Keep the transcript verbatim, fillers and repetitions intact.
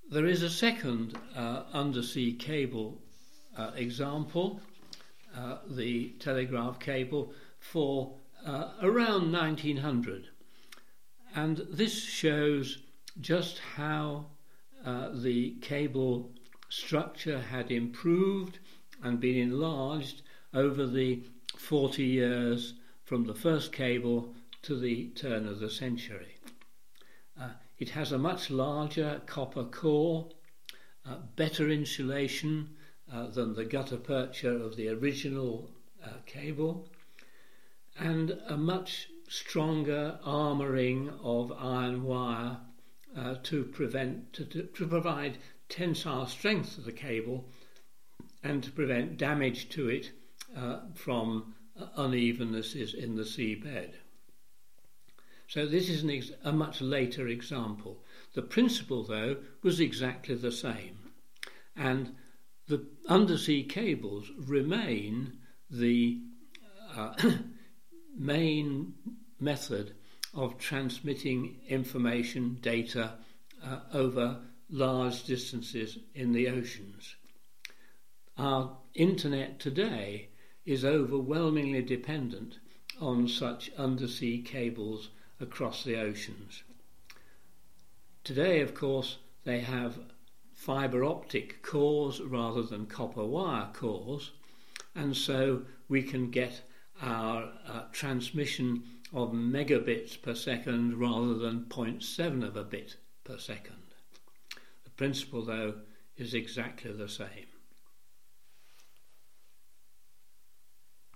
There is a second uh, undersea cable uh, example, uh, the telegraph cable for uh, around nineteen hundred. And this shows just how uh, the cable structure had improved and been enlarged over the forty years from the first cable to the turn of the century. Uh, it has a much larger copper core, uh, better insulation uh, than the gutta percha of the original uh, cable, and a much stronger armouring of iron wire uh, to prevent to, to, to provide tensile strength to the cable and to prevent damage to it uh, from uh, unevennesses in the seabed. So this is an ex- a much later example. The principle, though, was exactly the same. And the undersea cables remain the uh, main method of transmitting information, data, uh, over large distances in the oceans. Our internet today is overwhelmingly dependent on such undersea cables across the oceans. Today, of course, they have fibre optic cores rather than copper wire cores, and so we can get our uh, transmission of megabits per second rather than zero point seven of a bit per second. The principle, though, is exactly the same.